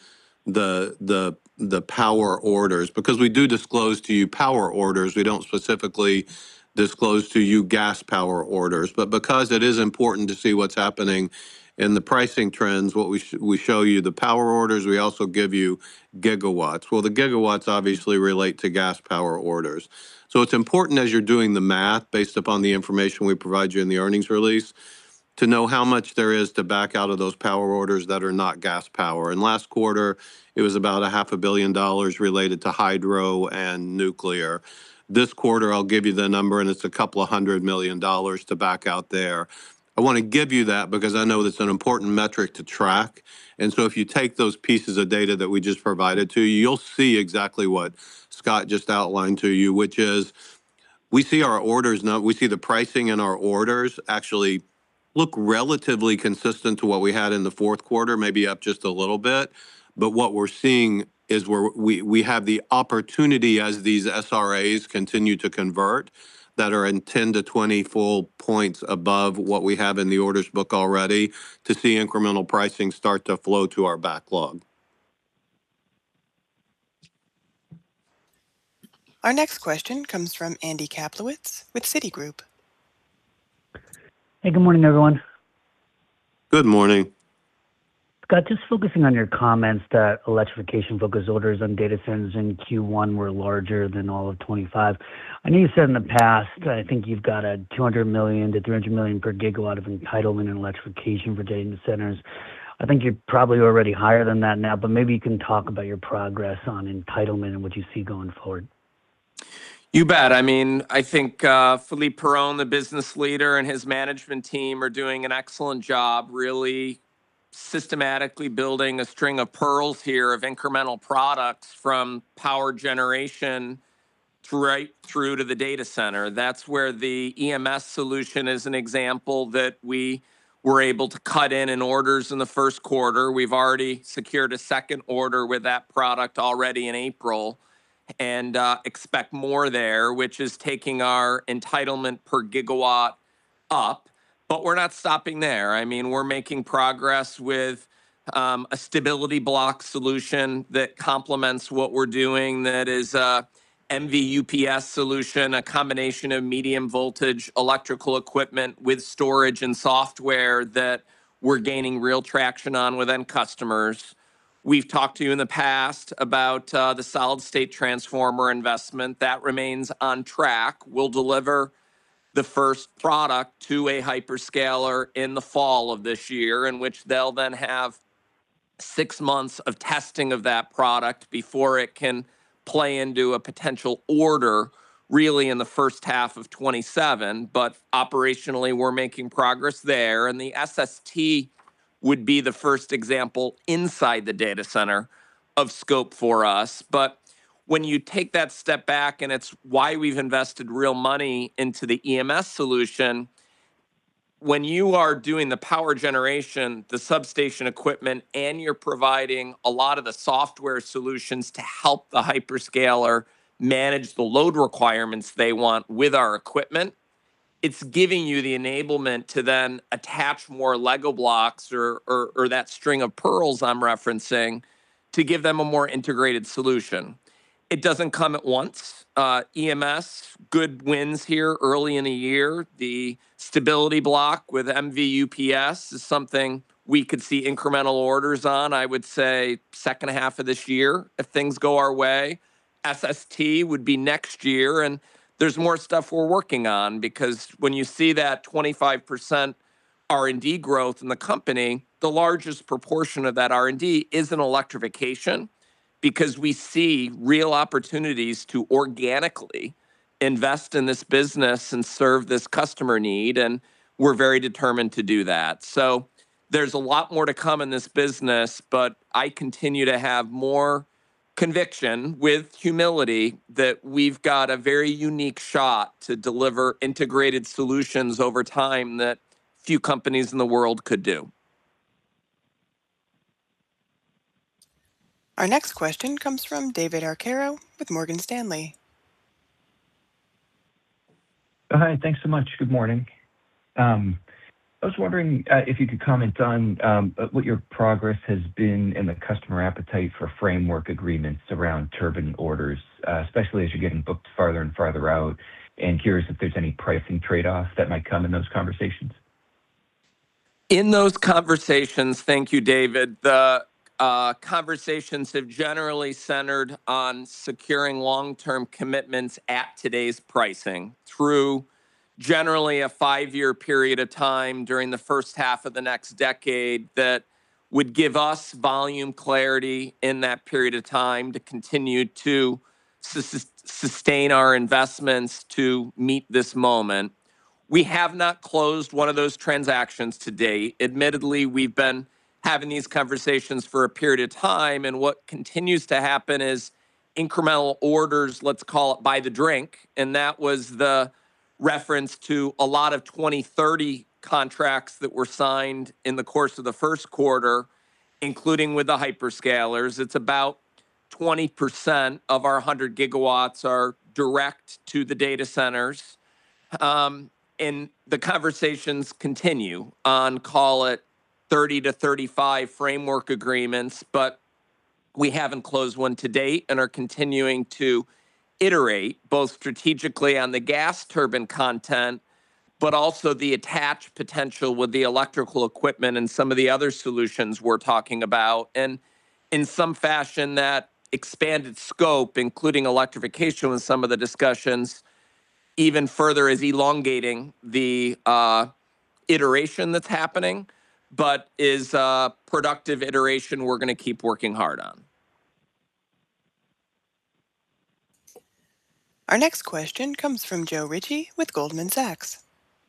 the power orders, because we do disclose to you power orders. We don't specifically disclose to you gas power orders, but because it is important to see what's happening in the pricing trends, what we show you the power orders, we also give you gigawatts. Well, the gigawatts obviously relate to gas power orders. So it's important as you're doing the math based upon the information we provide you in the earnings release to know how much there is to back out of those power orders that are not gas power. And last quarter, it was about $500 million related to hydro and nuclear. This quarter, I'll give you the number, and it's a couple of $100 million to back out there. I want to give you that because I know that's an important metric to track. And so if you take those pieces of data that we just provided to you, you'll see exactly what Scott just outlined to you, which is we see our orders now, we see the pricing in our orders actually look relatively consistent to what we had in the fourth quarter, maybe up just a little bit. But what we're seeing is where we have the opportunity as these SRAs continue to convert that are in 10 to 20 full points above what we have in the orders book already to see incremental pricing start to flow to our backlog. Our next question comes from Andy Kaplowitz with Citigroup. Hey, good morning, everyone. Good morning. Scott, just focusing on your comments that electrification-focused orders on data centers in Q1 were larger than all of 25. I know you said in the past, I think you've got a 200 million to 300 million per gigawatt of entitlement in electrification for data centers. I think you're probably already higher than that now, but maybe you can talk about your progress on entitlement and what you see going forward. You bet. I mean, I think Philippe Perron, the business leader, and his management team are doing an excellent job really systematically building a string of pearls here of incremental products from power generation right through to the data center. That's where the EMS solution is an example that we were able to cut in orders in the first quarter. We've already secured a second order with that product already in April and expect more there, which is taking our entitlement per gigawatt up. But we're not stopping there. I mean, we're making progress with a stability block solution that complements what we're doing that is MV UPS solution, a combination of medium voltage electrical equipment with storage and software that we're gaining real traction on with end customers. We've talked to you in the past about the solid state transformer investment. That remains on track. We'll deliver the first product to a hyperscaler in the fall of this year, in which they'll then have 6 months of testing of that product before it can play into a potential order really in the first half of 27. But operationally, we're making progress there. And the SST would be the first example inside the data center of scope for us. But when you take that step back, and it's why we've invested real money into the EMS solution, when you are doing the power generation, the substation equipment, and you're providing a lot of the software solutions to help the hyperscaler manage the load requirements they want with our equipment, it's giving you the enablement to then attach more Lego blocks or that string of pearls I'm referencing to give them a more integrated solution. It doesn't come at once. EMS, good wins here early in the year. The stability block with MV UPS is something we could see incremental orders on, I would say, second half of this year if things go our way. SST would be next year. And there's more stuff we're working on, because when you see that 25% R&D growth in the company, the largest proportion of that R&D is in electrification, because we see real opportunities to organically invest in this business and serve this customer need, and we're very determined to do that. So there's a lot more to come in this business, but I continue to have more conviction with humility that we've got a very unique shot to deliver integrated solutions over time that few companies in the world could do. Our next question comes from David Arcaro with Morgan Stanley. Hi, thanks so much. Good morning. I was wondering if you could comment on what your progress has been in the customer appetite for framework agreements around turbine orders, especially as you're getting booked farther and farther out, and curious if there's any pricing trade-off that might come in those conversations. In those conversations, thank you, David, the conversations have generally centered on securing long-term commitments at today's pricing through generally a 5-year period of time during the first half of the next decade that would give us volume clarity in that period of time to continue to sustain our investments to meet this moment. We have not closed one of those transactions to date. Admittedly, we've been having these conversations for a period of time, and what continues to happen is incremental orders, let's call it by the drink, and that was the reference to a lot of 2030 contracts that were signed in the course of the first quarter, including with the hyperscalers. It's about 20% of our 100 gigawatts are direct to the data centers. And the conversations continue on, call it 30 to 35 framework agreements, but we haven't closed one to date and are continuing to iterate both strategically on the gas turbine content, but also the attached potential with the electrical equipment and some of the other solutions we're talking about. And in some fashion, that expanded scope, including electrification with some of the discussions, even further is elongating the iteration that's happening, but is a productive iteration we're going to keep working hard on. Our next question comes from Joe Ritchie with Goldman Sachs.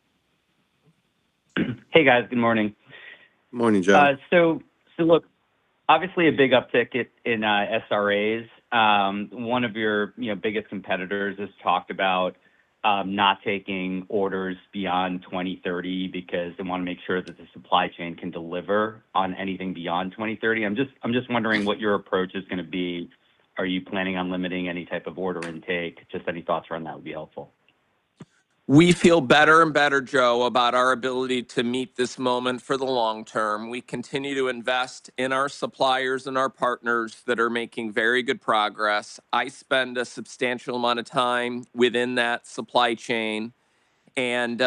Hey guys, good morning. Morning, Joe. So look, obviously a big uptick in SRAs. One of your biggest competitors has talked about not taking orders beyond 2030 because they want to make sure that the supply chain can deliver on anything beyond 2030. I'm just wondering what your approach is going to be. Are you planning on limiting any type of order intake? Just any thoughts around that would be helpful. We feel better and better, Joe, about our ability to meet this moment for the long term. We continue to invest in our suppliers and our partners that are making very good progress. I spend a substantial amount of time within that supply chain, and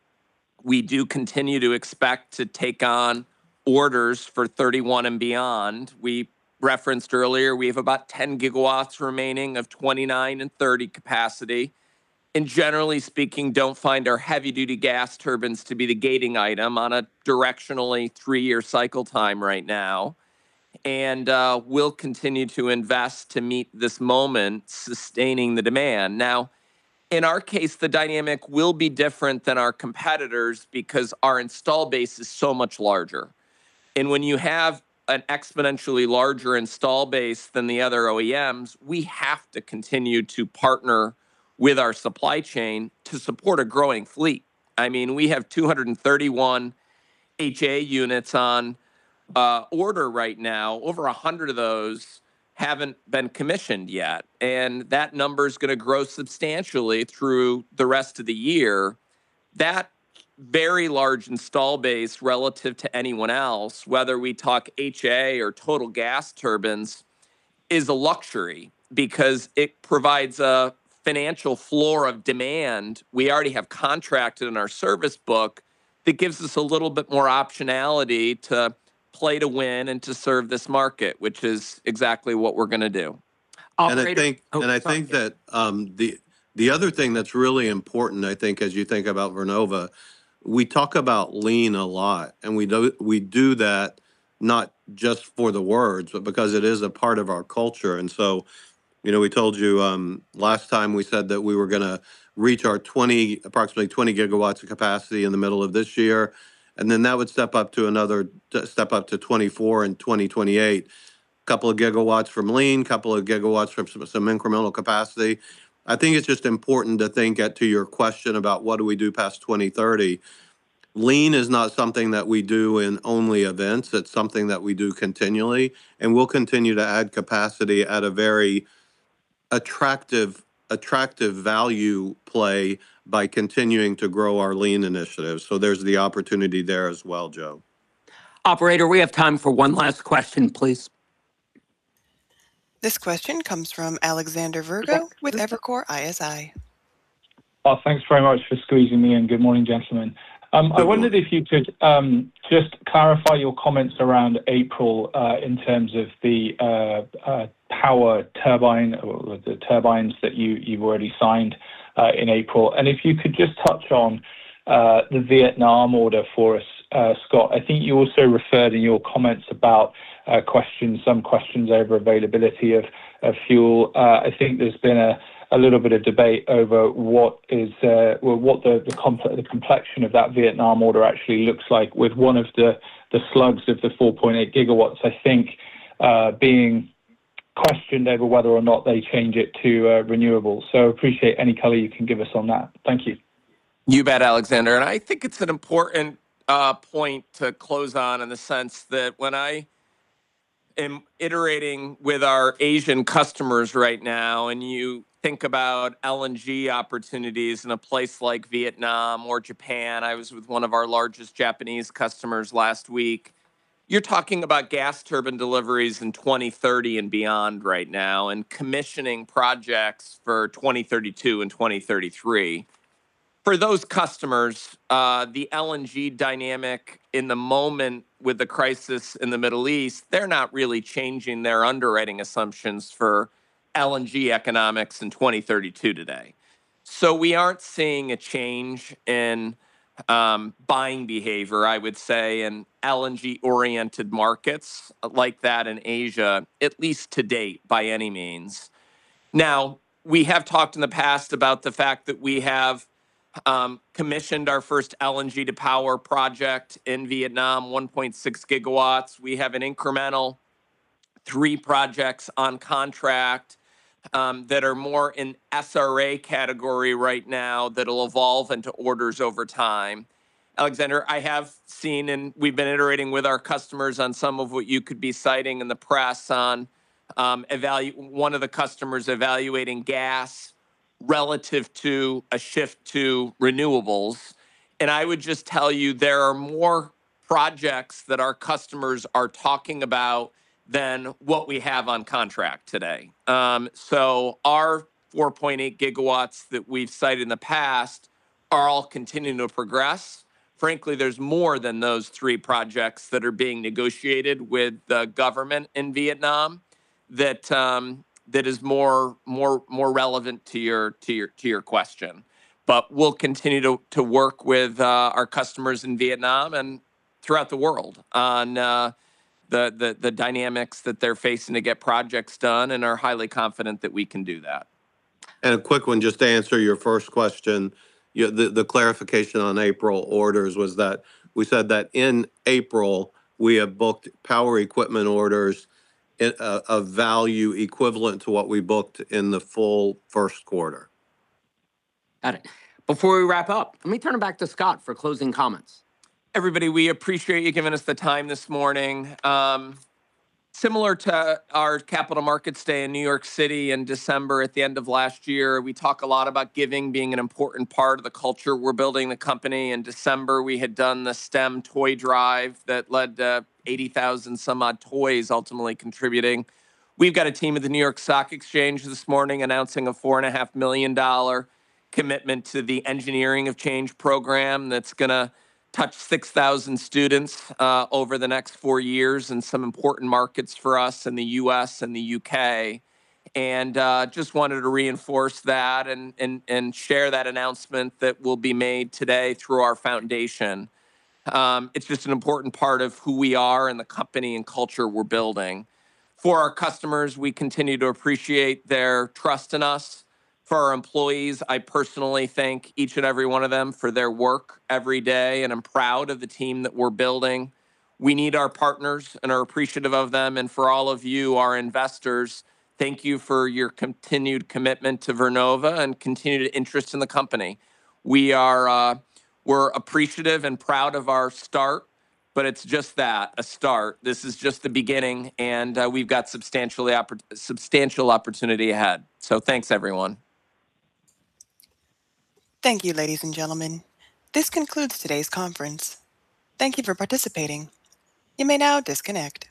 we do continue to expect to take on orders for 31 and beyond. We referenced earlier, we have about 10 gigawatts remaining of 29 and 30 capacity. And generally speaking, don't find our heavy-duty gas turbines to be the gating item on a directionally 3-year cycle time right now. And we'll continue to invest to meet this moment, sustaining the demand. Now, in our case, the dynamic will be different than our competitors because our install base is so much larger. And when you have an exponentially larger install base than the other OEMs, we have to continue to partner with our supply chain to support a growing fleet. I mean, we have 231 HA units on order right now. Over 100 of those haven't been commissioned yet. And that number is going to grow substantially through the rest of the year. That very large install base relative to anyone else, whether we talk HA or total gas turbines, is a luxury because it provides a financial floor of demand we already have contracted in our service book that gives us a little bit more optionality to play to win and to serve this market, which is exactly what we're going to do. And I think that the other thing that's really important, I think, as you think about Vernova, we talk about lean a lot, and we do that not just for the words, but because it is a part of our culture. And so, you know, we told you last time we said that we were going to reach our approximately 20 gigawatts of capacity in the middle of this year, and then that would step up to 24 in 2028. Couple of gigawatts from lean, couple of gigawatts from some incremental capacity. I think it's just important to think to your question about what do we do past 2030. Lean is not something that we do in only events. It's something that we do continually, and we'll continue to add capacity at a very attractive value play by continuing to grow our lean initiatives. So there's the opportunity there as well, Joe. Operator, we have time for one last question, please. This question comes from Alexander Virgo with Evercore ISI. Thanks very much for squeezing me in. Good morning, gentlemen. I wondered if you could just clarify your comments around April in terms of the power turbine or the turbines that you've already signed in April. And if you could just touch on the Vietnam order for us, Scott. I think you also referred in your comments about some questions over availability of fuel. I think there's been a little bit of debate over what the complexion of that Vietnam order actually looks like, with one of the slugs of the 4.8 gigawatts, I think, being questioned over whether or not they change it to renewables. So appreciate any color you can give us on that. Thank you. You bet, Alexander. And I think it's an important point to close on, in the sense that when I am iterating with our Asian customers right now, and you think about LNG opportunities in a place like Vietnam or Japan. I was with one of our largest Japanese customers last week. You're talking about gas turbine deliveries in 2030 and beyond right now, and commissioning projects for 2032 and 2033. For those customers, the LNG dynamic in the moment with the crisis in the Middle East, they're not really changing their underwriting assumptions for LNG economics in 2032 today. So we aren't seeing a change in buying behavior, I would say, in LNG-oriented markets like that in Asia, at least to date, by any means. Now, we have talked in the past about the fact that we have commissioned our first LNG to power project in Vietnam, 1.6 gigawatts. We have an incremental 3 projects on contract that are more in SRA category right now that'll evolve into orders over time. Alexander, I have seen, and we've been iterating with our customers on some of what you could be citing in the press on one of the customers evaluating gas relative to a shift to renewables. And I would just tell you there are more projects that our customers are talking about than what we have on contract today. So our 4.8 gigawatts that we've cited in the past are all continuing to progress. Frankly, there's more than those 3 projects that are being negotiated with the government in Vietnam that that is more relevant to your question. But we'll continue to work with our customers in Vietnam and throughout the world on the dynamics that they're facing to get projects done, and are highly confident that we can do that. And a quick one, just to answer your first question, the clarification on April orders was that we said that in April, we have booked power equipment orders of value equivalent to what we booked in the full first quarter. Got it. Before we wrap up, let me turn it back to Scott for closing comments. Everybody, we appreciate you giving us the time this morning. Similar to our Capital Markets Day in New York City in December at the end of last year, we talk a lot about giving being an important part of the culture we're building the company. In December, we had done the STEM toy drive that led to 80,000 some odd toys ultimately contributing. We've got a team at the New York Stock Exchange this morning announcing a $4.5 million commitment to the Engineering of Change program that's going to touch 6,000 students over the next 4 years in some important markets for us in the U.S. and the U.K. And just wanted to reinforce that and share that announcement that will be made today through our foundation. It's just an important part of who we are and the company and culture we're building. For our customers, we continue to appreciate their trust in us. For our employees, I personally thank each and every one of them for their work every day, and I'm proud of the team that we're building. We need our partners and are appreciative of them. And for all of you, our investors, thank you for your continued commitment to Vernova and continued interest in the company. We're appreciative and proud of our start, but it's just that, a start. This is just the beginning, and we've got substantial opportunity ahead. So thanks, everyone. Thank you, ladies and gentlemen. This concludes today's conference. Thank you for participating. You may now disconnect.